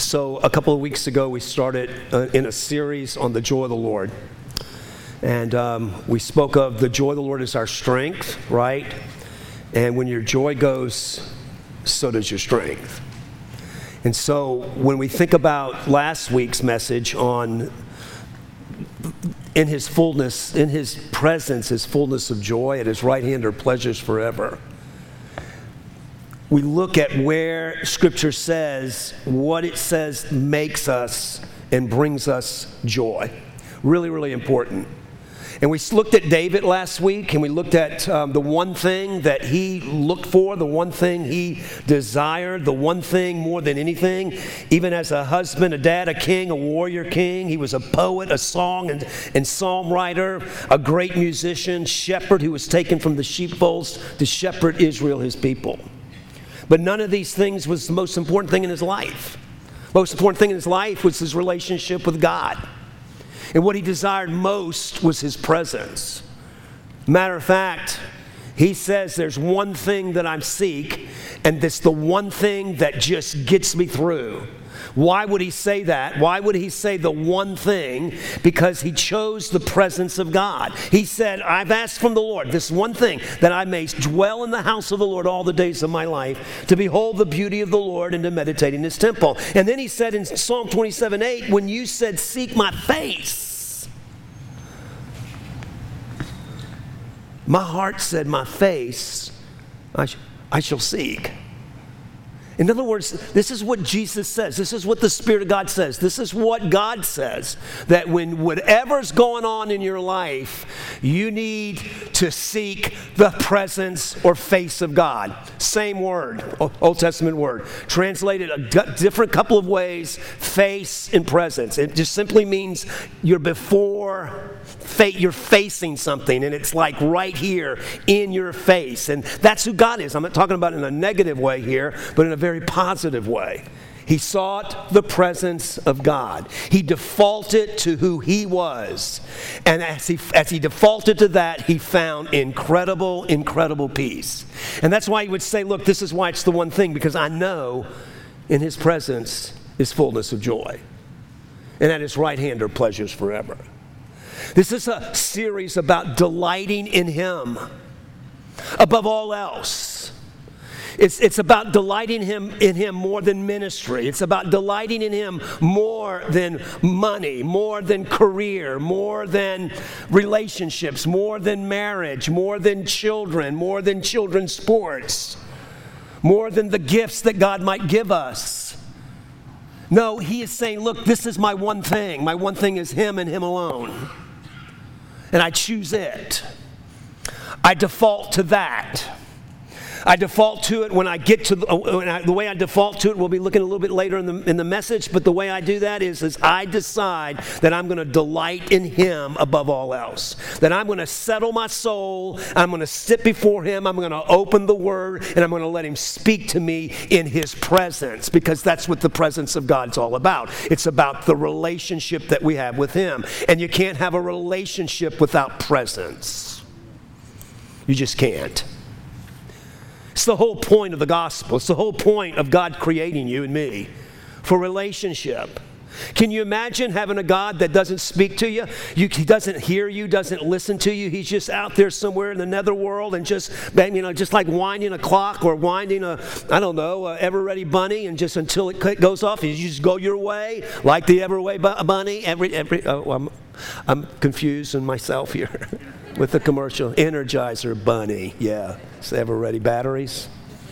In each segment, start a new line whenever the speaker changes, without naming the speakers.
So a couple of weeks ago, we started in a series on the joy of the Lord. And we spoke of the joy of the Lord is our strength, right? And when your joy goes, so does your strength. And so when we think about last week's message on in his fullness, in his presence, his fullness of joy, at his right hand are pleasures forever. We look at where Scripture says, what it says makes us and brings us joy. Really, really important. And we looked at David last week, and we looked at the one thing that he looked for, the one thing he desired, the one thing more than anything. Even as a husband, a dad, a king, a warrior king, he was a poet, a song and psalm writer, a great musician, shepherd who was taken from the sheepfolds to shepherd Israel, his people. But none of these things was the most important thing in his life. Most important thing in his life was his relationship with God. And what he desired most was his presence. Matter of fact, he says there's one thing that I seek, and it's the one thing that just gets me through. Why would he say that? Why would he say the one thing? Because he chose the presence of God. He said, I've asked from the Lord this one thing, that I may dwell in the house of the Lord all the days of my life, to behold the beauty of the Lord and to meditate in his temple. And then he said in Psalm 27:8, when you said, seek my face, my heart said, my face I shall seek. In other words, this is what Jesus says. This is what the Spirit of God says. This is what God says. That when whatever's going on in your life, you need to seek the presence or face of God. Same word, Old Testament word. Translated a different couple of ways, face and presence. It just simply means you're you're facing something, and it's like right here in your face. And that's who God is. I'm not talking about in a negative way here, but in a very positive way. He sought the presence of God. He defaulted to who he was. And as he defaulted to that, he found incredible, incredible peace. And that's why he would say, look, this is why it's the one thing, because I know in his presence is fullness of joy. And at his right hand are pleasures forever. This is a series about delighting in him above all else. It's about delighting in him more than ministry. It's about delighting in him more than money, more than career, more than relationships, more than marriage, more than children, more than children's sports, more than the gifts that God might give us. No, he is saying, look, this is my one thing. My one thing is him and him alone. And I choose it. I default to that. I default to it when I get to the way I default to it. We'll be looking a little bit later in the message. But the way I do that is I decide that I'm going to delight in him above all else. That I'm going to settle my soul. I'm going to sit before him. I'm going to open the word, and I'm going to let him speak to me in his presence, because that's what the presence of God's all about. It's about the relationship that we have with him. And you can't have a relationship without presence. You just can't. It's the whole point of the gospel. It's the whole point of God creating you and me for relationship. Can you imagine having a God that doesn't speak to you? He doesn't hear you, doesn't listen to you. He's just out there somewhere in the netherworld and just like winding a clock or winding a ever-ready bunny, and just until it goes off, you just go your way like the ever-ready bunny. I'm confused in myself here. With the commercial, Energizer Bunny. Yeah, it's ever-ready batteries.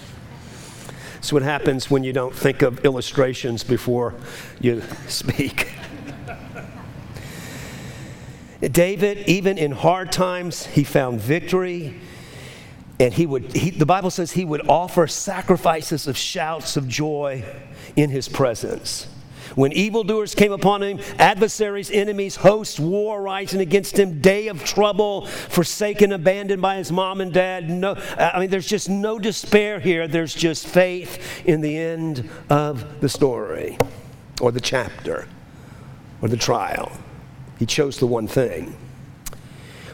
That's what happens when you don't think of illustrations before you speak. David, even in hard times, he found victory. And the Bible says he would offer sacrifices of shouts of joy in his presence. When evildoers came upon him, adversaries, enemies, hosts, war rising against him, day of trouble, forsaken, abandoned by his mom and dad. There's just no despair here. There's just faith in the end of the story, or the chapter, or the trial. He chose the one thing.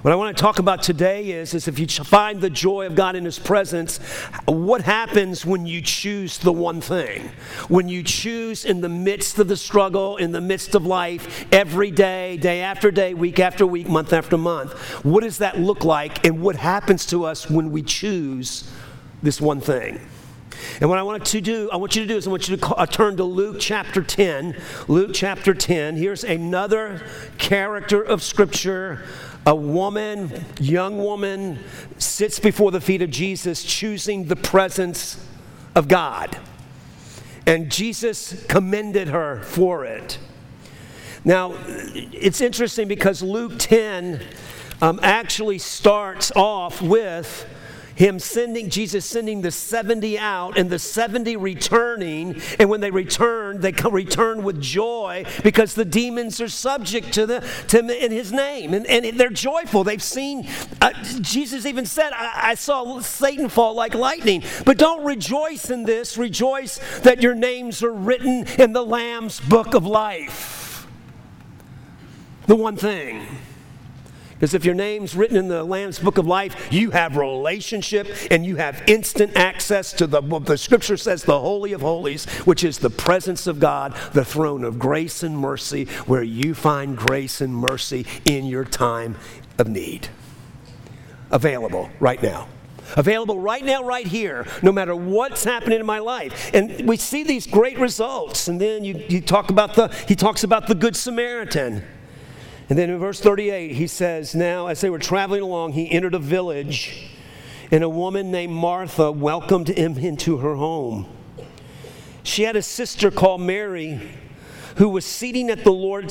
What I want to talk about today is if you find the joy of God in His presence, what happens when you choose the one thing? When you choose in the midst of the struggle, in the midst of life, every day, day after day, week after week, month after month, what does that look like, and what happens to us when we choose this one thing? And what I want you to do is I want you to turn to Luke chapter 10. Luke chapter 10. Here's another character of Scripture. A woman, young woman, sits before the feet of Jesus, choosing the presence of God. And Jesus commended her for it. Now, it's interesting because Luke 10 actually starts off with Jesus sending the 70 out and the 70 returning. And when they return with joy because the demons are subject to in His name. And they're joyful. They've seen, Jesus even said, I saw Satan fall like lightning. But don't rejoice in this. Rejoice that your names are written in the Lamb's book of life. The one thing. Because if your name's written in the Lamb's book of life, you have relationship and you have instant access to the Scripture says, the Holy of Holies, which is the presence of God, the throne of grace and mercy, where you find grace and mercy in your time of need. Available right now. Available right now, right here, no matter what's happening in my life. And we see these great results. And then he talks about the Good Samaritan. And then in verse 38, he says, now as they were traveling along, he entered a village, and a woman named Martha welcomed him into her home. She had a sister called Mary, who was seating at the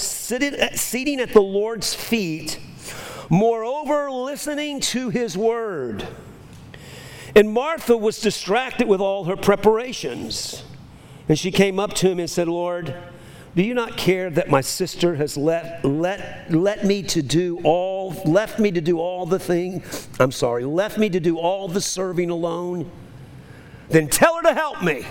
Lord's feet, moreover, listening to His word. And Martha was distracted with all her preparations. And she came up to him and said, Lord, do you not care that my sister has left me to do all the serving alone? Then tell her to help me.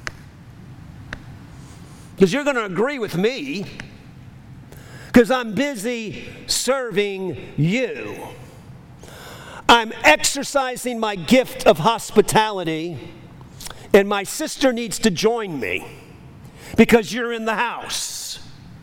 Because you're going to agree with me. Because I'm busy serving you. I'm exercising my gift of hospitality, and my sister needs to join me. Because you're in the house.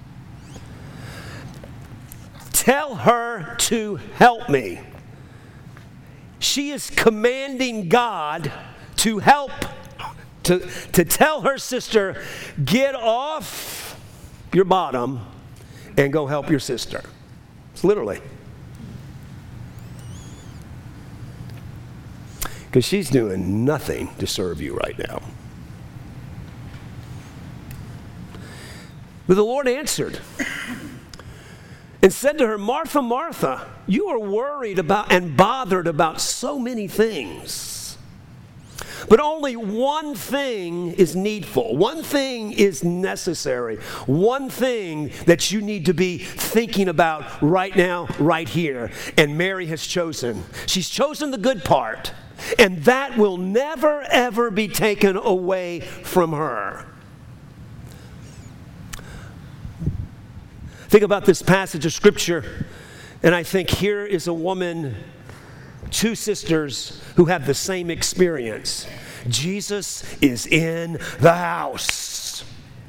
Tell her to help me. She is commanding God to help, to tell her sister, get off your bottom and go help your sister. It's literally. Because she's doing nothing to serve you right now. But the Lord answered and said to her, Martha, Martha, you are worried about and bothered about so many things. But only one thing is needful. One thing is necessary. One thing that you need to be thinking about right now, right here. And Mary has chosen. She's chosen the good part. And that will never, ever be taken away from her. Think about this passage of Scripture, and I think here is a woman, two sisters who have the same experience. Jesus is in the house.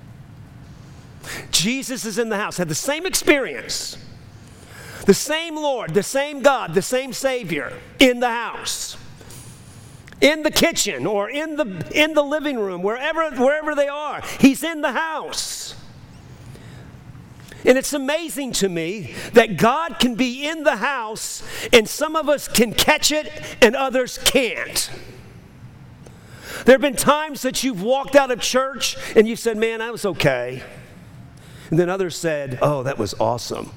Jesus is in the house, had the same experience. The same Lord, the same God, the same Savior in the house. In the kitchen or in the living room, wherever they are. He's in the house. And it's amazing to me that God can be in the house and some of us can catch it and others can't. There have been times that you've walked out of church and you said, man, that was okay. And then others said, oh, that was awesome.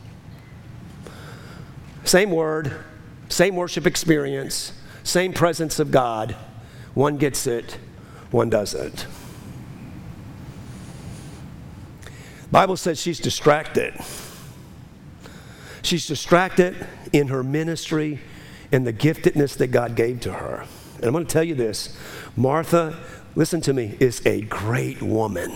Same word, same worship experience, same presence of God. One gets it, one doesn't. Bible says she's distracted. She's distracted in her ministry and the giftedness that God gave to her. And I'm going to tell you this. Martha, listen to me, is a great woman.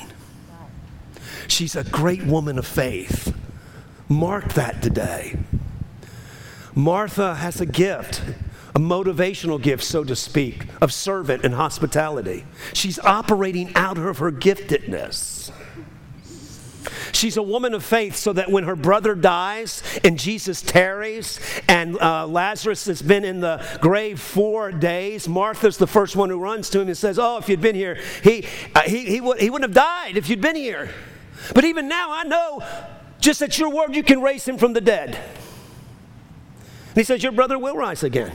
She's a great woman of faith. Mark that today. Martha has a gift, a motivational gift, so to speak, of servant and hospitality. She's operating out of her giftedness. She's a woman of faith, so that when her brother dies and Jesus tarries and Lazarus has been in the grave 4 days, Martha's the first one who runs to him and says, "Oh, if you'd been here, he wouldn't have died if you'd been here. But even now I know just at your word you can raise him from the dead." And he says, "Your brother will rise again.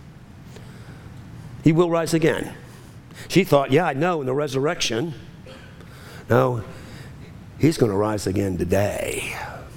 He will rise again." She thought, "Yeah, I know, in the resurrection." No, he's going to rise again today.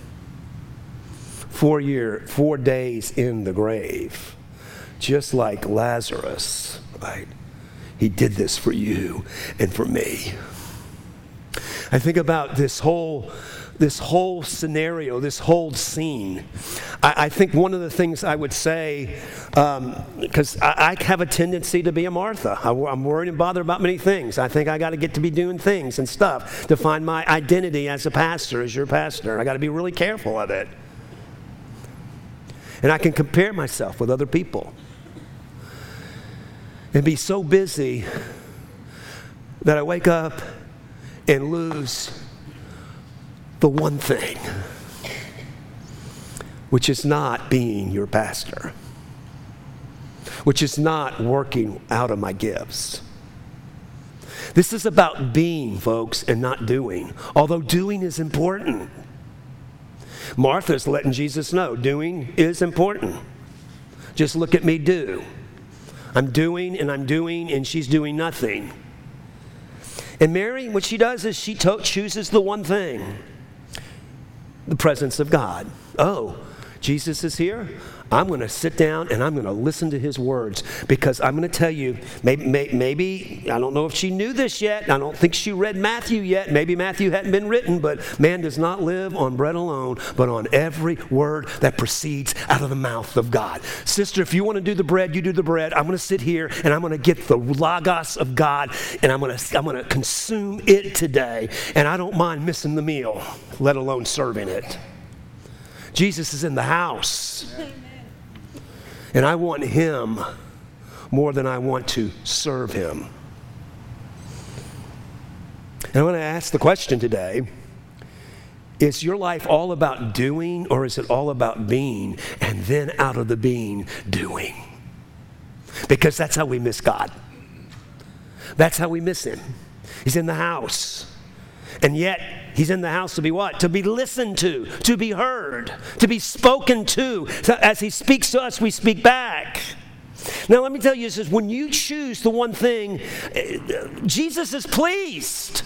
4 days in the grave, just like Lazarus, right? He did this for you and for me. I think about this whole scenario, this whole scene. I think one of the things I would say, because I have a tendency to be a Martha. I'm worried and bothered about many things. I think I got to get to be doing things and stuff to find my identity as a pastor, as your pastor. I got to be really careful of it. And I can compare myself with other people and be so busy that I wake up and lose the one thing, which is not being your pastor, which is not working out of my gifts. This is about being, folks, and not doing, although doing is important. Martha's letting Jesus know doing is important. Just look at me do. I'm doing, and she's doing nothing. And Mary, what she does is she chooses the one thing, the presence of God. Oh, Jesus is here. I'm going to sit down and I'm going to listen to his words, because I'm going to tell you, maybe, I don't know if she knew this yet. I don't think she read Matthew yet. Maybe Matthew hadn't been written, but man does not live on bread alone, but on every word that proceeds out of the mouth of God. Sister, if you want to do the bread, you do the bread. I'm going to sit here and I'm going to get the Logos of God, and I'm going to consume it today. And I don't mind missing the meal, let alone serving it. Jesus is in the house. And I want him more than I want to serve him. And I want to ask the question today, is your life all about doing, or is it all about being, and then out of the being, doing? Because that's how we miss God. That's how we miss him. He's in the house. And yet, he's in the house to be what? To be listened to be heard, to be spoken to. So as he speaks to us, we speak back. Now, let me tell you this, when you choose the one thing, Jesus is pleased.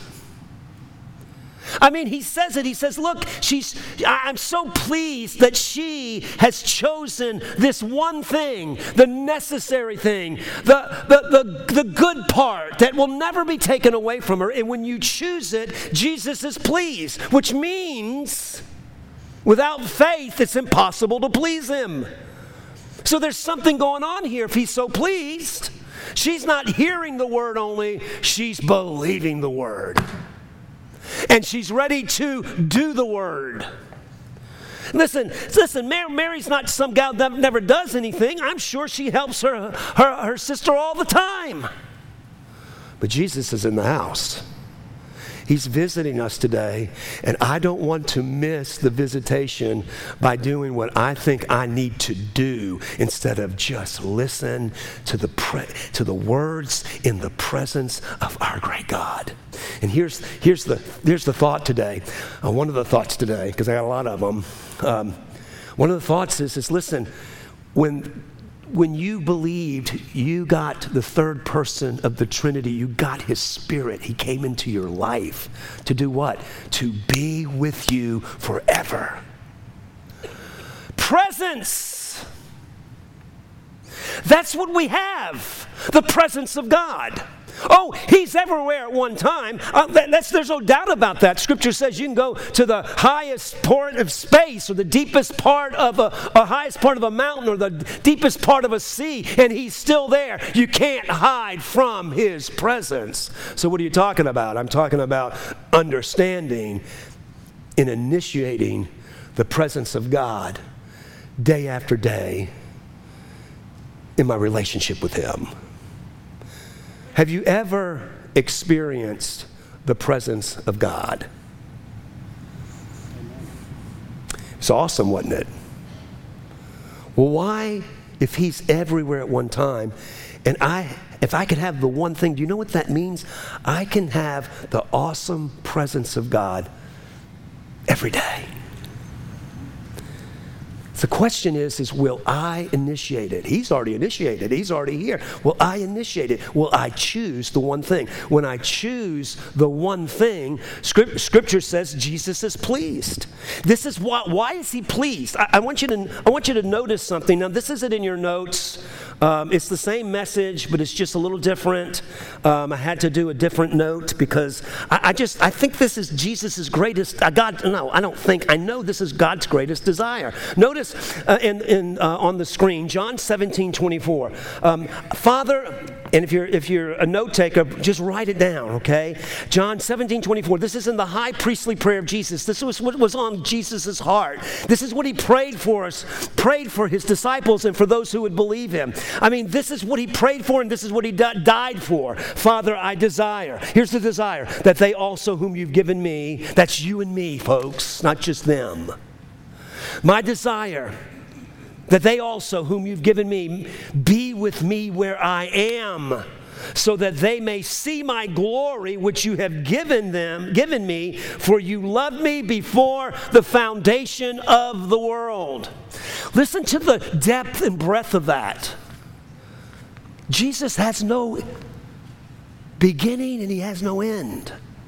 I mean, he says it. He says, look, I'm so pleased that she has chosen this one thing, the necessary thing, the good part that will never be taken away from her. And when you choose it, Jesus is pleased, which means without faith, it's impossible to please him. So there's something going on here if he's so pleased. She's not hearing the word only, she's believing the word. And she's ready to do the word. Listen, Mary's not some gal that never does anything. I'm sure she helps her sister all the time. But Jesus is in the house. He's visiting us today, and I don't want to miss the visitation by doing what I think I need to do instead of just listen to the words in the presence of our great God. And here's the thought today. One of the thoughts today, because I got a lot of them. One of the thoughts is listen, when you believed, you got the third person of the Trinity. You got his Spirit. He came into your life to do what? To be with you forever. Presence. That's what we have. The presence of God. Oh, he's everywhere at one time. There's no doubt about that. Scripture says you can go to the highest part of space, or the deepest part of a highest part of a mountain, or the deepest part of a sea, and he's still there. You can't hide from his presence. So what are you talking about? I'm talking about understanding and initiating the presence of God day after day in my relationship with Him. Have you ever experienced the presence of God? It's awesome, wasn't it? Well, why, if He's everywhere at one time, and if I could have the one thing, do you know what that means? I can have the awesome presence of God every day. The question is will I initiate it? He's already initiated. He's already here. Will I initiate it? Will I choose the one thing? When I choose the one thing, Scripture says Jesus is pleased. This is why is He pleased? I want you to notice something. Now, this isn't in your notes. It's the same message, but it's just a little different. I had to do a different note because I think this is Jesus' greatest. I know this is God's greatest desire. Notice on the screen, John 17:24. Father, and if you're a note taker, just write it down, okay? John 17:24. This is in the high priestly prayer of Jesus. This was what was on Jesus' heart. This is what He prayed for us, prayed for His disciples and for those who would believe Him. I mean, this is what He prayed for and this is what He died for. Father, I desire. Here's the desire, that they also whom You've given me, that's you and me, folks, not just them. My desire, that they also whom You've given me be with me where I am, so that they may see my glory which You have given me, for You loved me before the foundation of the world. Listen to the depth and breadth of that. Jesus has no beginning and He has no end.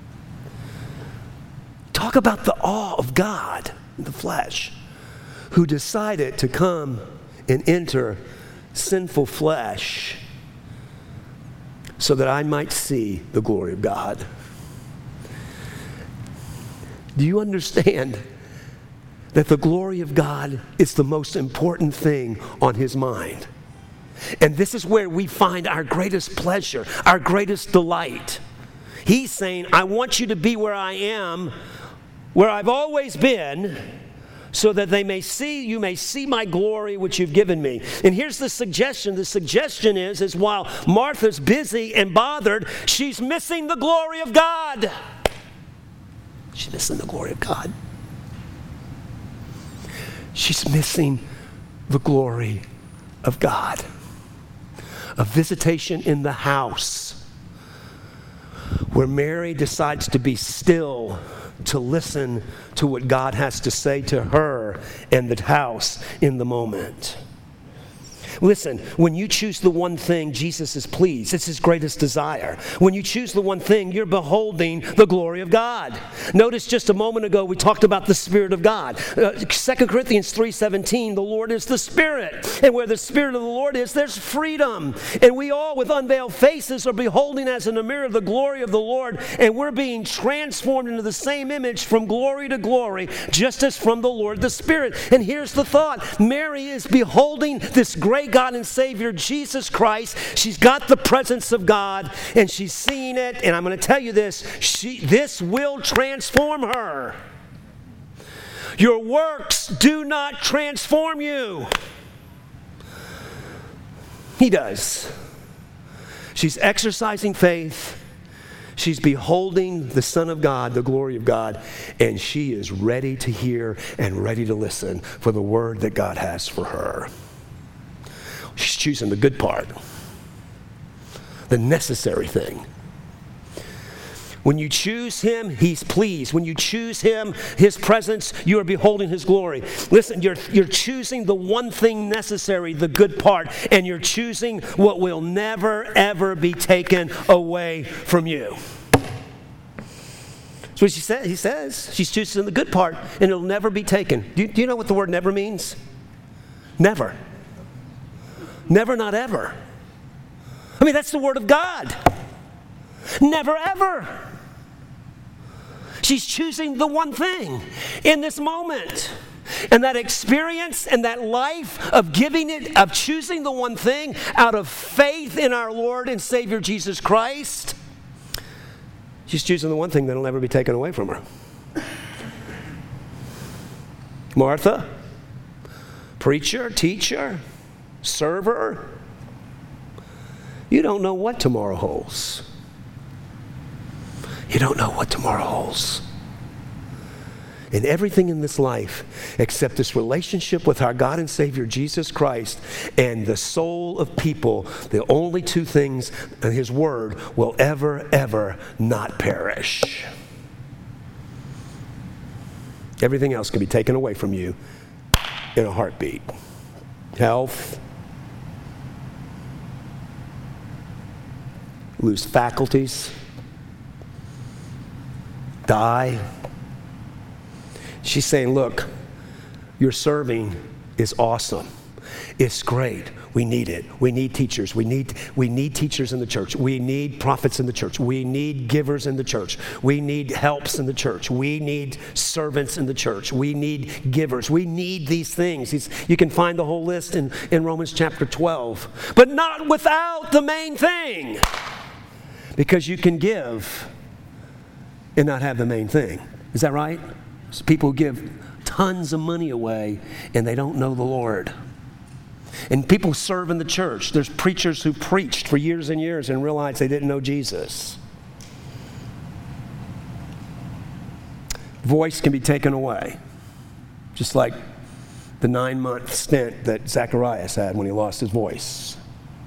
Talk about the awe of God in the flesh, who decided to come and enter sinful flesh so that I might see the glory of God. Do you understand that the glory of God is the most important thing on His mind? And this is where we find our greatest pleasure, our greatest delight. He's saying, I want you to be where I am, where I've always been, so that you may see my glory which You've given me. And here's the suggestion. The suggestion is while Martha's busy and bothered, she's missing the glory of God. She's missing the glory of God. She's missing the glory of God. A visitation in the house where Mary decides to be still, to listen to what God has to say to her and the house in the moment. Listen, when you choose the one thing, Jesus is pleased. It's His greatest desire. When you choose the one thing, you're beholding the glory of God. Notice just a moment ago we talked about the Spirit of God. 2 Corinthians 3:17, the Lord is the Spirit. And where the Spirit of the Lord is, there's freedom. And we all with unveiled faces are beholding as in a mirror the glory of the Lord. And we're being transformed into the same image from glory to glory, just as from the Lord the Spirit. And here's the thought. Mary is beholding this great God and Savior, Jesus Christ. She's got the presence of God and she's seeing it. And I'm going to tell you this, this will transform her. Your works do not transform you. He does. She's exercising faith. She's beholding the Son of God, the glory of God, and she is ready to hear and ready to listen for the word that God has for her. She's choosing the good part, the necessary thing. When you choose Him, He's pleased. When you choose Him, His presence, you are beholding His glory. Listen, you're choosing the one thing necessary, the good part, and you're choosing what will never, ever be taken away from you. That's what he says. She's choosing the good part, and it'll never be taken. Do you know what the word never means? Never. Never, not ever. I mean, that's the word of God. Never, ever. She's choosing the one thing in this moment. And that experience and that life of of choosing the one thing out of faith in our Lord and Savior Jesus Christ, she's choosing the one thing that'll never be taken away from her. Martha preacher, teacher, server. You don't know what tomorrow holds. You don't know what tomorrow holds. And everything in this life, except this relationship with our God and Savior, Jesus Christ, and the soul of people, the only two things in His Word will ever, ever not perish. Everything else can be taken away from you in a heartbeat. Health, lose faculties, die. She's saying, look, your serving is awesome. It's great. We need it. We need teachers. We need teachers in the church. We need prophets in the church. We need givers in the church. We need helps in the church. We need servants in the church. We need givers. We need these things. You can find the whole list in Romans chapter 12. But not without the main thing. Because you can give and not have the main thing. Is that right? People give tons of money away and they don't know the Lord. And people serve in the church. There's preachers who preached for years and years and realized they didn't know Jesus. Voice can be taken away. Just like the 9-month stint that Zacharias had when he lost his voice.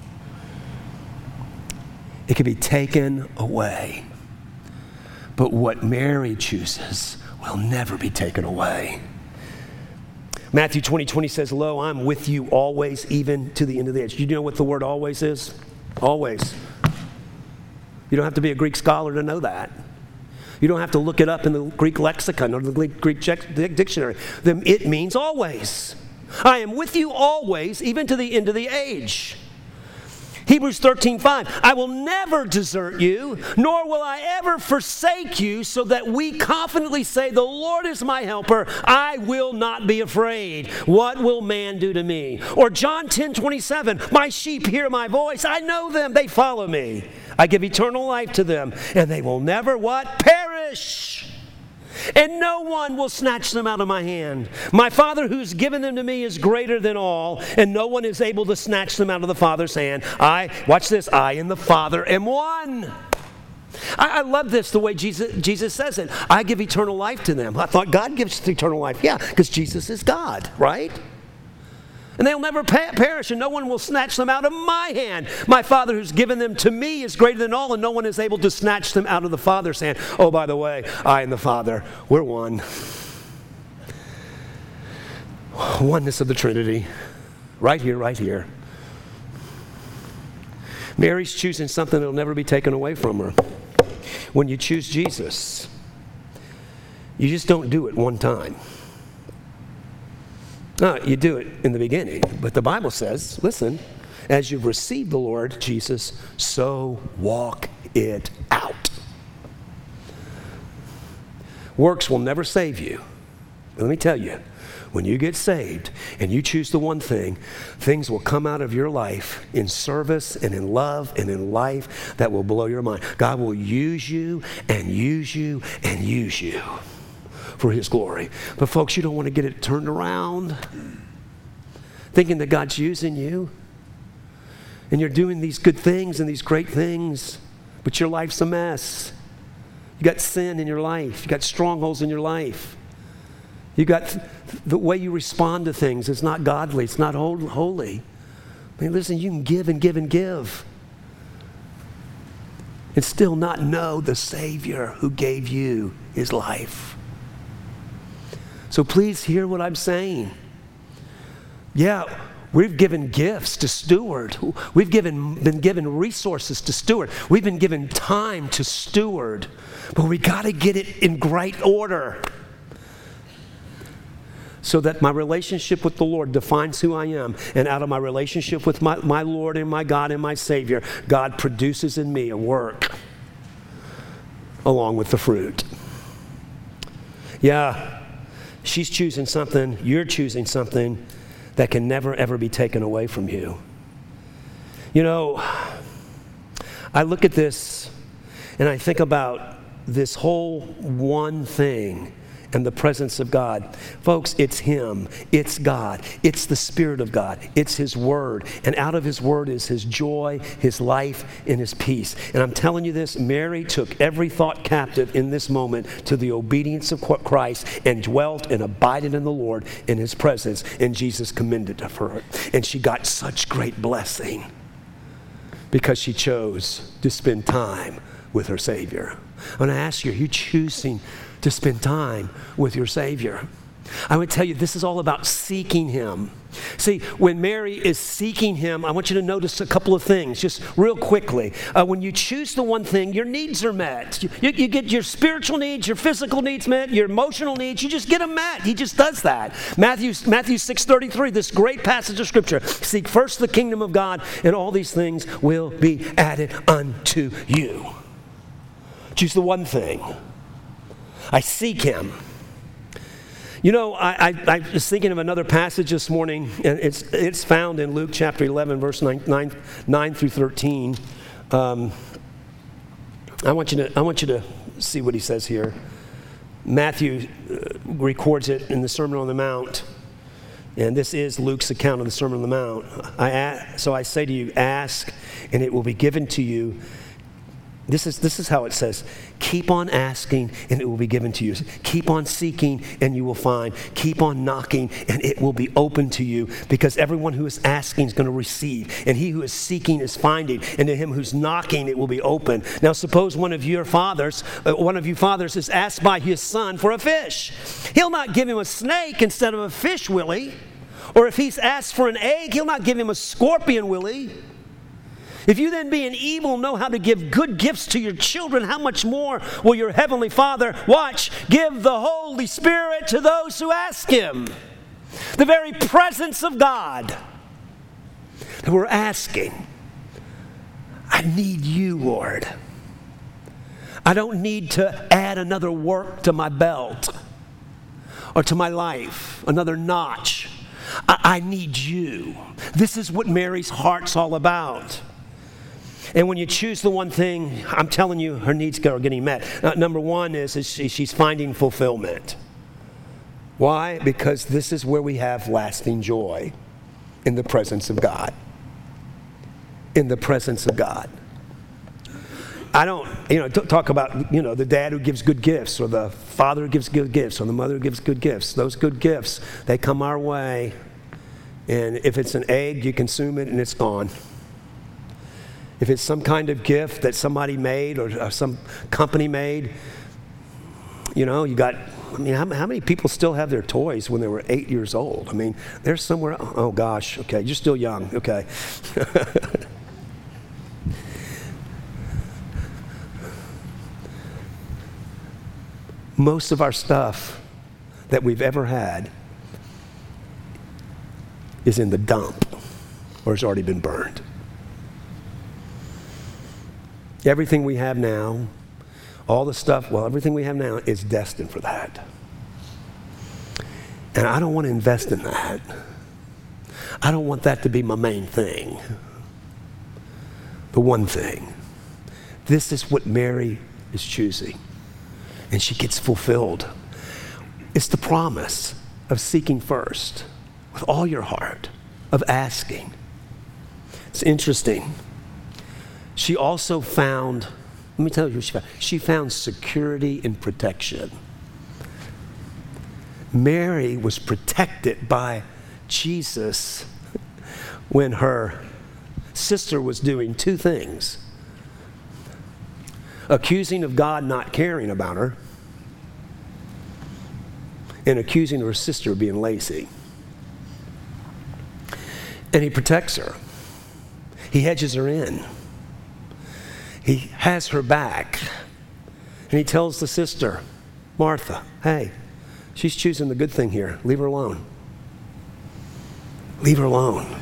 It can be taken away. But what Mary chooses will never be taken away. Matthew 20:20 says, lo, I'm with you always, even to the end of the age. Do you know what the word always is? Always. You don't have to be a Greek scholar to know that. You don't have to look it up in the Greek lexicon or the Greek dictionary. It means always. I am with you always, even to the end of the age. Hebrews 13:5, I will never desert you, nor will I ever forsake you, so that we confidently say, the Lord is my helper, I will not be afraid. What will man do to me? Or John 10:27, my sheep hear my voice, I know them, they follow me. I give eternal life to them, and they will never what? Perish. And no one will snatch them out of my hand. My Father who's given them to me is greater than all, and no one is able to snatch them out of the Father's hand. Watch this, I and the Father am one. I love this, the way Jesus says it. I give eternal life to them. I thought God gives eternal life. Yeah, because Jesus is God, right? And they'll never perish, and no one will snatch them out of my hand. My Father who's given them to me is greater than all, and no one is able to snatch them out of the Father's hand. Oh, by the way, I and the Father, we're one. Oneness of the Trinity. Right here, right here. Mary's choosing something that will never be taken away from her. When you choose Jesus, you just don't do it one time. No, you do it in the beginning, but the Bible says, listen, as you've received the Lord Jesus, so walk it out. Works will never save you. But let me tell you, when you get saved and you choose the one thing, things will come out of your life in service and in love and in life that will blow your mind. God will use you and use you and use you for His glory. But folks, you don't want to get it turned around thinking that God's using you and you're doing these good things and these great things, but your life's a mess. You got sin in your life. You got strongholds in your life. You got the way you respond to things is not godly. It's not holy. I mean, listen, you can give and give and give and still not know the Savior who gave you His life. So please hear what I'm saying. Yeah, we've given gifts to steward. We've been given resources to steward. We've been given time to steward. But we got to get it in right order so that my relationship with the Lord defines who I am. And out of my relationship with my Lord and my God and my Savior, God produces in me a work along with the fruit. Yeah. She's choosing something, you're choosing something that can never, ever be taken away from you. You know, I look at this and I think about this whole one thing and the presence of God. Folks, it's Him. It's God. It's the Spirit of God. It's His Word. And out of His Word is His joy, His life, and His peace. And I'm telling you this, Mary took every thought captive in this moment to the obedience of Christ and dwelt and abided in the Lord in His presence. And Jesus commended her. And she got such great blessing because she chose to spend time with her Savior. I want to ask you, are you choosing to spend time with your Savior? I would tell you, this is all about seeking Him. See, when Mary is seeking Him, I want you to notice a couple of things, just real quickly. When you choose the one thing, your needs are met. You get your spiritual needs, your physical needs met, your emotional needs, you just get them met. He just does that. Matthew 6:33, this great passage of Scripture. Seek first the kingdom of God, and all these things will be added unto you. Choose the one thing. I seek Him. You know, I was thinking of another passage this morning, and it's found in Luke chapter 11, verse 9 through 13. I want you to see what he says here. Matthew records it in the Sermon on the Mount, and this is Luke's account of the Sermon on the Mount. So I say to you, ask, and it will be given to you. This is how it says. Keep on asking, and it will be given to you. Keep on seeking, and you will find. Keep on knocking, and it will be open to you. Because everyone who is asking is going to receive, and he who is seeking is finding, and to him who's knocking it will be open. Now suppose one of you fathers is asked by his son for a fish. He'll not give him a snake instead of a fish, will he? Or if he's asked for an egg, he'll not give him a scorpion, will he? If you then, being evil, know how to give good gifts to your children, how much more will your heavenly Father, watch, give the Holy Spirit to those who ask Him? The very presence of God that we're asking. I need you, Lord. I don't need to add another work to my belt or to my life, another notch. I need you. This is what Mary's heart's all about. And when you choose the one thing, I'm telling you, her needs are getting met. Number one is she's finding fulfillment. Why? Because this is where we have lasting joy, in the presence of God. In the presence of God. I don't, talk about, the dad who gives good gifts, or the father who gives good gifts, or the mother who gives good gifts. Those good gifts, they come our way. And if it's an egg, you consume it and it's gone. If it's some kind of gift that somebody made or some company made, how many people still have their toys when they were 8 years old? I mean, they're somewhere, oh gosh, okay, you're still young, okay. Most of our stuff that we've ever had is in the dump or has already been burned. Everything we have now, everything we have now is destined for that. And I don't want to invest in that. I don't want that to be my main thing. The one thing. This is what Mary is choosing. And she gets fulfilled. It's the promise of seeking first with all your heart, of asking. It's interesting. She also found, let me tell you what she found. She found security and protection. Mary was protected by Jesus when her sister was doing two things. Accusing of God not caring about her, and accusing her sister of being lazy. And He protects her. He hedges her in. He has her back. And He tells the sister, Martha, hey, she's choosing the good thing here. Leave her alone. Leave her alone.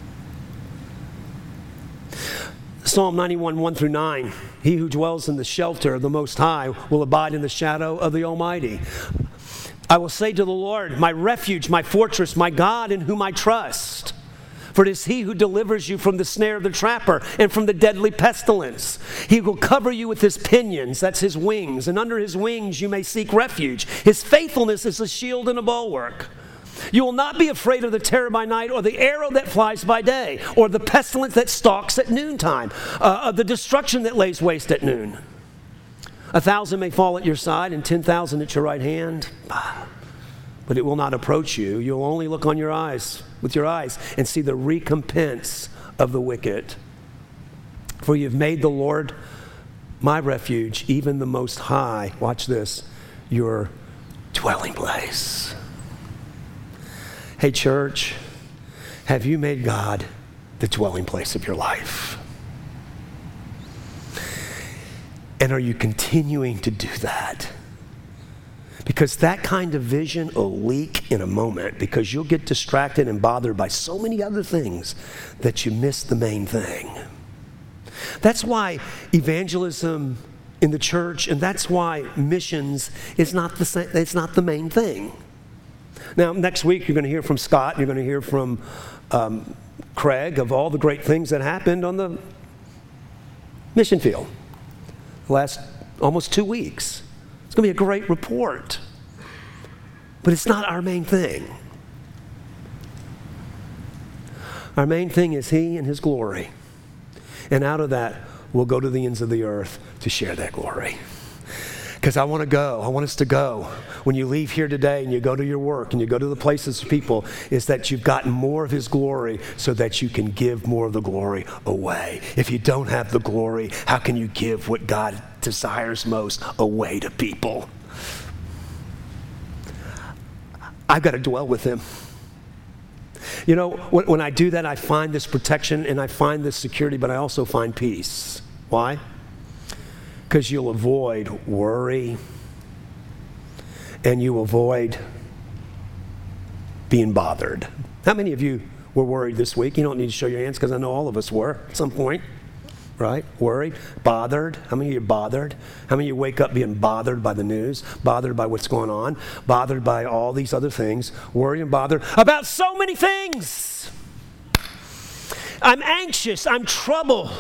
Psalm 91, 1 through 9. He who dwells in the shelter of the Most High will abide in the shadow of the Almighty. I will say to the Lord, my refuge, my fortress, my God in whom I trust. For it is he who delivers you from the snare of the trapper and from the deadly pestilence. He will cover you with his pinions, that's his wings, and under his wings you may seek refuge. His faithfulness is a shield and a bulwark. You will not be afraid of the terror by night, or the arrow that flies by day, or the pestilence that stalks at noontime, of the destruction that lays waste at noon. 1,000 may fall at your side and 10,000 at your right hand, but it will not approach you. You'll only look on your eyes, with your eyes, and see the recompense of the wicked. For you've made the Lord my refuge, even the Most High, watch this, your dwelling place. Hey, church, have you made God the dwelling place of your life? And are you continuing to do that? Because that kind of vision will leak in a moment, because you'll get distracted and bothered by so many other things that you miss the main thing. That's why evangelism in the church, and that's why missions is not it's not the main thing. Now, next week you're going to hear from Scott, you're going to hear from Craig of all the great things that happened on the mission field the last almost 2 weeks. It's going to be a great report. But it's not our main thing. Our main thing is he and his glory. And out of that, we'll go to the ends of the earth to share that glory. Because I want us to go. When you leave here today and you go to your work and you go to the places of people, is that you've gotten more of his glory so that you can give more of the glory away. If you don't have the glory, how can you give what God desires most away to people? I've got to dwell with him. You know, when I do that, I find this protection and I find this security, but I also find peace. Why? Because you'll avoid worry and you avoid being bothered. How many of you were worried this week? You don't need to show your hands, because I know all of us were at some point, right? Worried, bothered. How many of you are bothered? How many of you wake up being bothered by the news, bothered by what's going on, bothered by all these other things, worried and bothered about so many things? I'm anxious, I'm troubled.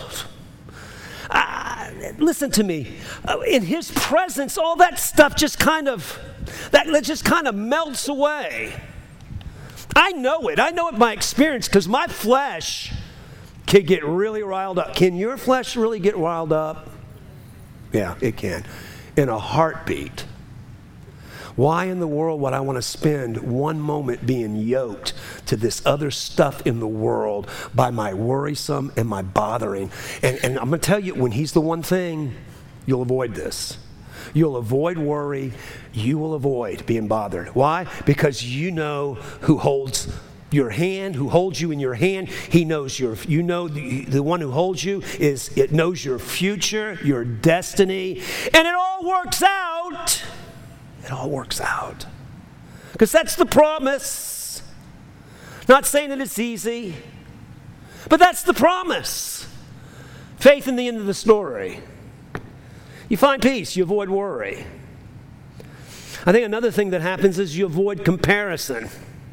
Listen to me. In his presence, all that stuff just kind of melts away. I know it by experience, because my flesh can get really riled up. Can your flesh really get riled up? Yeah, it can. In a heartbeat. Why in the world would I want to spend one moment being yoked to this other stuff in the world by my worrisome and my bothering? And I'm going to tell you, when he's the one thing, you'll avoid this. You'll avoid worry. You will avoid being bothered. Why? Because you know who holds your hand, who holds you in your hand. He knows the one who holds you it knows your future, your destiny, and it all works out. It all works out. Because that's the promise. Not saying that it's easy, but that's the promise. Faith in the end of the story. You find peace, you avoid worry. I think another thing that happens is you avoid comparison.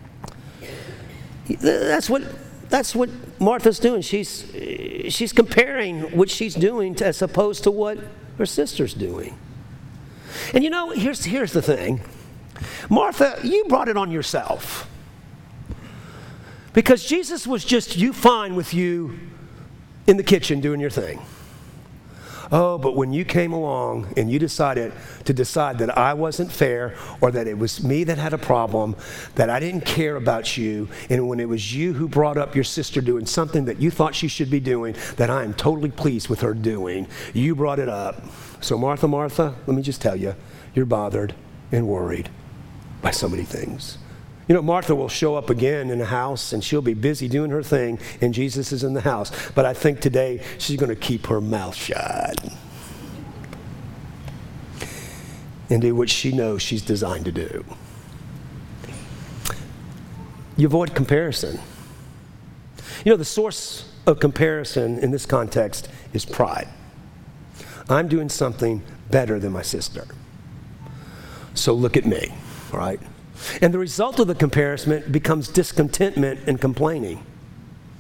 That's what Martha's doing. She's comparing what she's doing as opposed to what her sister's doing. And you know, here's the thing. Martha, you brought it on yourself. Because Jesus was just fine with you in the kitchen doing your thing. Oh, but when you came along and you decided that I wasn't fair, or that it was me that had a problem, that I didn't care about you, and when it was you who brought up your sister doing something that you thought she should be doing, that I am totally pleased with her doing, you brought it up. So Martha, let me just tell you, you're bothered and worried by so many things. You know, Martha will show up again in a house and she'll be busy doing her thing and Jesus is in the house. But I think today she's going to keep her mouth shut and do what she knows she's designed to do. You avoid comparison. You know, the source of comparison in this context is pride. I'm doing something better than my sister, so look at me, right? And the result of the comparison becomes discontentment and complaining.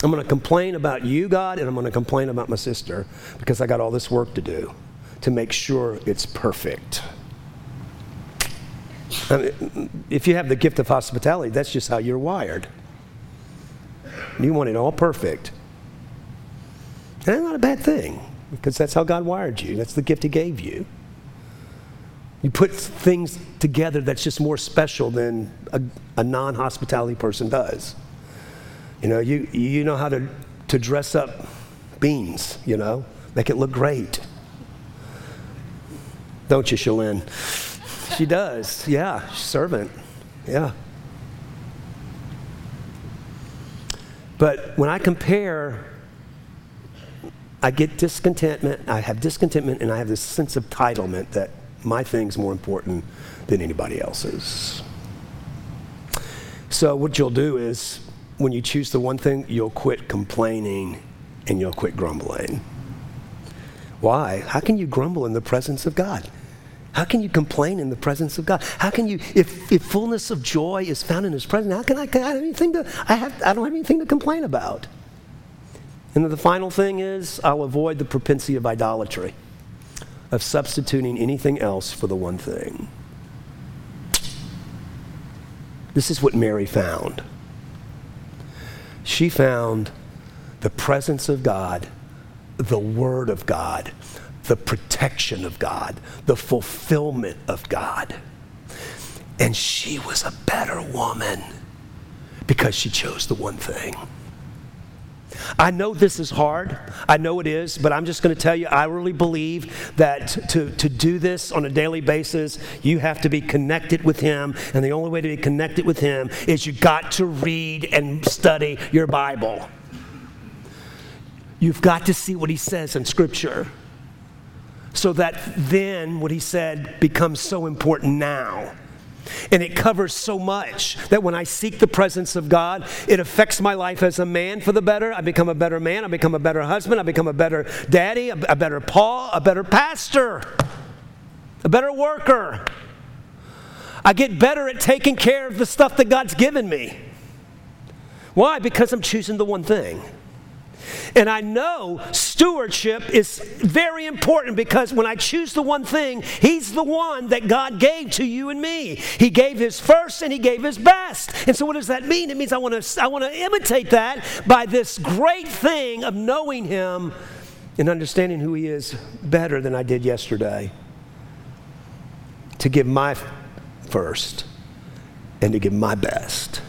I'm going to complain about you, God, and I'm going to complain about my sister because I got all this work to do to make sure it's perfect. I mean, if you have the gift of hospitality, that's just how you're wired. You want it all perfect. And that's not a bad thing because that's how God wired you. That's the gift he gave you. You put things together that's just more special than a non-hospitality person does. You know, you know how to dress up beans, you know, make it look great. Don't you, Shalyn? She does, yeah, servant, yeah. But when I compare, I get discontentment, I have discontentment, and I have this sense of entitlement that my thing's more important than anybody else's. So what you'll do is, when you choose the one thing, you'll quit complaining and you'll quit grumbling. Why? How can you grumble in the presence of God? How can you complain in the presence of God? How can you, if fullness of joy is found in his presence, how can I have anything I don't have anything to complain about? And the final thing is, I'll avoid the propensity of idolatry, of substituting anything else for the one thing. This is what Mary found. She found the presence of God, the Word of God, the protection of God, the fulfillment of God. And she was a better woman because she chose the one thing. I know this is hard. I know it is, but I'm just going to tell you, I really believe that to do this on a daily basis, you have to be connected with him, and the only way to be connected with him is you got to read and study your Bible. You've got to see what he says in Scripture, so that then what he said becomes so important now. And it covers so much that when I seek the presence of God, it affects my life as a man for the better. I become a better man. I become a better husband. I become a better daddy, a better Paul, a better pastor, a better worker. I get better at taking care of the stuff that God's given me. Why? Because I'm choosing the one thing. And I know stewardship is very important because when I choose the one thing, he's the one that God gave to you and me. He gave his first and he gave his best. And so what does that mean? It means I want to imitate that by this great thing of knowing him and understanding who he is better than I did yesterday. To give my first and to give my best.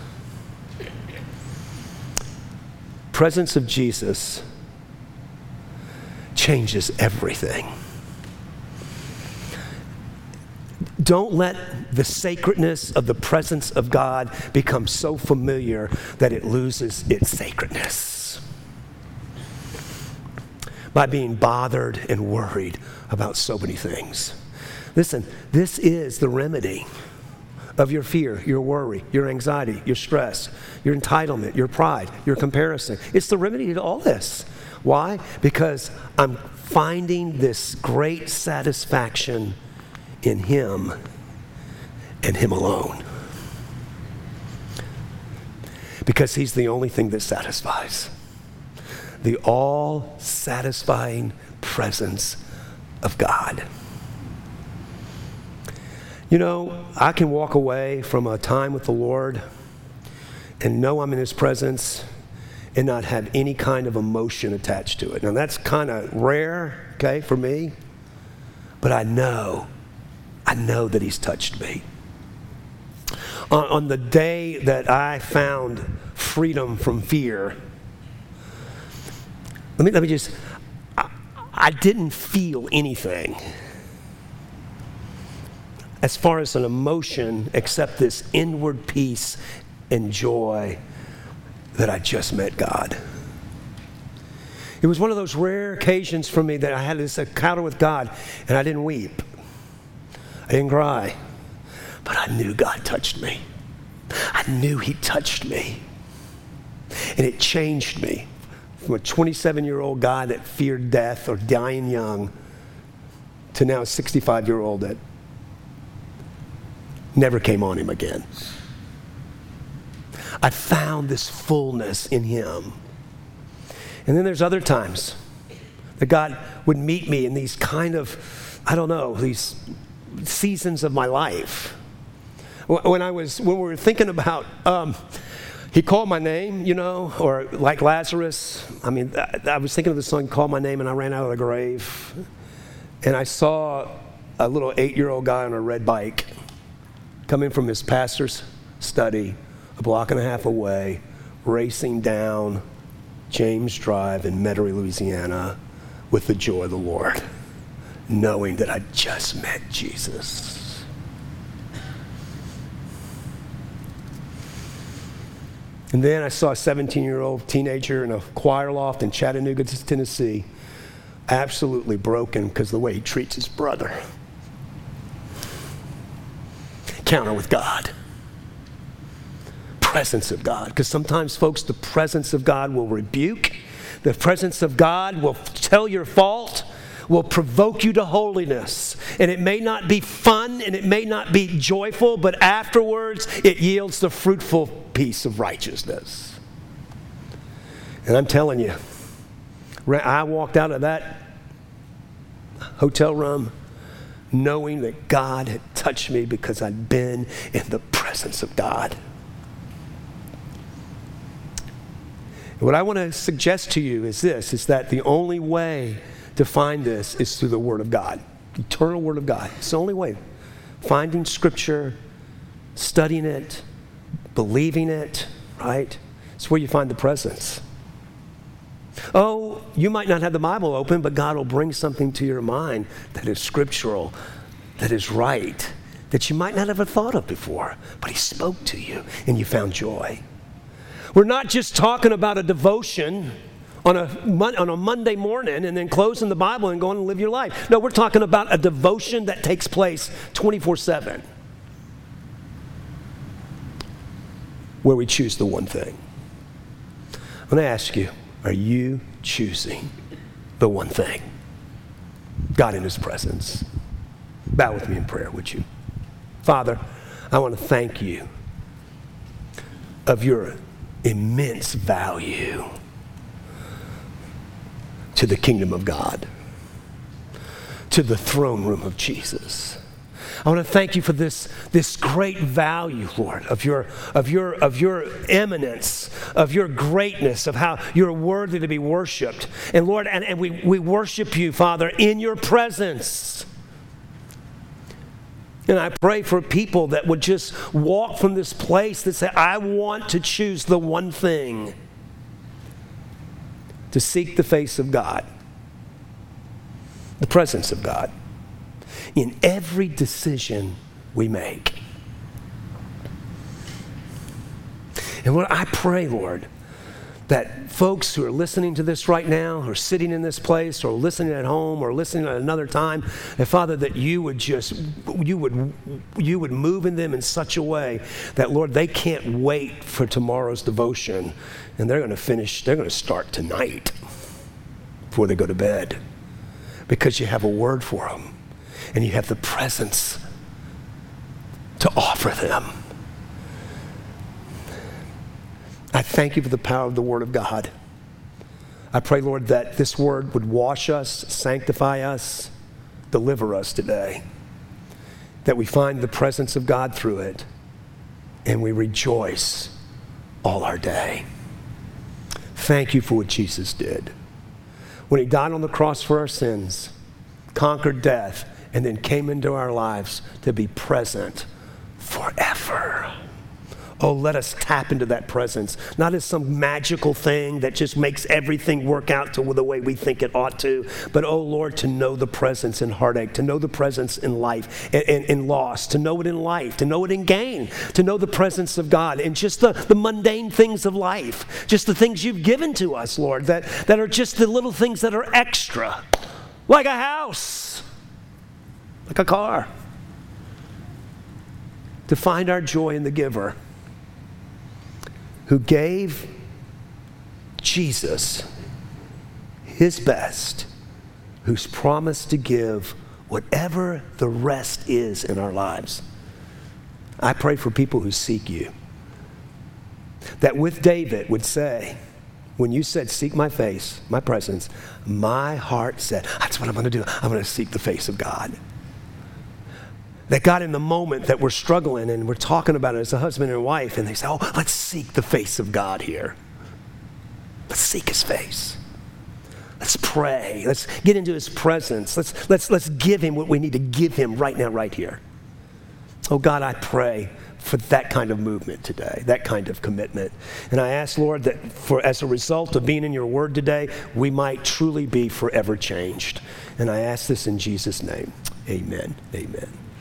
Presence of Jesus changes everything. Don't let the sacredness of the presence of God become so familiar that it loses its sacredness by being bothered and worried about so many things. Listen, this is the remedy of your fear, your worry, your anxiety, your stress, your entitlement, your pride, your comparison. It's the remedy to all this. Why? Because I'm finding this great satisfaction in him and him alone. Because he's the only thing that satisfies. The all-satisfying presence of God. You know, I can walk away from a time with the Lord and know I'm in his presence and not have any kind of emotion attached to it. Now, that's kind of rare, okay, for me. But I know that he's touched me. On the day that I found freedom from fear, let me just, I didn't feel anything as far as an emotion except this inward peace and joy that I just met God. It was one of those rare occasions for me that I had this encounter with God and I didn't weep. I didn't cry. But I knew God touched me. I knew he touched me. And it changed me from a 27-year-old guy that feared death or dying young to now a 65-year-old that never came on him again. I found this fullness in him. And then there's other times that God would meet me in these kind of, these seasons of my life. When we were thinking about, he called my name, or like Lazarus. I was thinking of the song, Call My Name, and I ran out of the grave. And I saw a little 8-year-old guy on a red bike coming from his pastor's study, a block and a half away, racing down James Drive in Metairie, Louisiana, with the joy of the Lord, knowing that I just met Jesus. And then I saw a 17-year-old teenager in a choir loft in Chattanooga, Tennessee, absolutely broken because of the way he treats his brother. Encounter with God. Presence of God. Because sometimes, folks, the presence of God will rebuke. The presence of God will tell your fault, will provoke you to holiness. And it may not be fun and it may not be joyful, but afterwards it yields the fruitful peace of righteousness. And I'm telling you, I walked out of that hotel room knowing that God had touched me because I'd been in the presence of God. What I want to suggest to you is this, is that the only way to find this is through the Word of God, the eternal Word of God. It's the only way. Finding Scripture, studying it, believing it, right? It's where you find the presence. Oh, you might not have the Bible open, but God will bring something to your mind that is scriptural, that is right, that you might not have thought of before, but He spoke to you and you found joy. We're not just talking about a devotion on a Monday morning and then closing the Bible and going and live your life. No, we're talking about a devotion that takes place 24/7, where we choose the one thing. I'm going to ask you, are you choosing the one thing? God in His presence. Bow with me in prayer, would you? Father, I want to thank you of your immense value to the kingdom of God, to the throne room of Jesus. I want to thank you for this great value, Lord, of your eminence, of your greatness, of how you're worthy to be worshiped. And Lord, and we worship you, Father, in your presence. And I pray for people that would just walk from this place that say, I want to choose the one thing, to seek the face of God, the presence of God, in every decision we make. And Lord, I pray, Lord, that folks who are listening to this right now, or sitting in this place, or listening at home, or listening at another time, that Father, that you would move in them in such a way that, Lord, they can't wait for tomorrow's devotion, and they're going to start tonight before they go to bed, because you have a word for them, and you have the presence to offer them. I thank you for the power of the Word of God. I pray, Lord, that this Word would wash us, sanctify us, deliver us today, that we find the presence of God through it, and we rejoice all our day. Thank you for what Jesus did. When He died on the cross for our sins, conquered death, and then came into our lives to be present forever. Oh, let us tap into that presence, not as some magical thing that just makes everything work out to the way we think it ought to, but oh, Lord, to know the presence in heartache, to know the presence in life, in loss, to know it in life, to know it in gain, to know the presence of God in just the mundane things of life, just the things you've given to us, Lord, that are just the little things that are extra, like a house, like a car, to find our joy in the giver, who gave Jesus His best, who's promised to give whatever the rest is in our lives. I pray for people who seek you, that with David would say, when you said, seek my face, my presence, my heart said, that's what I'm going to do. I'm going to seek the face of God. That God, in the moment that we're struggling and we're talking about it as a husband and wife, and they say, oh, let's seek the face of God here. Let's seek his face. Let's pray. Let's get into his presence. Let's give him what we need to give him right now, right here. Oh God, I pray for that kind of movement today, that kind of commitment. And I ask, Lord, that as a result of being in your word today, we might truly be forever changed. And I ask this in Jesus' name. Amen. Amen.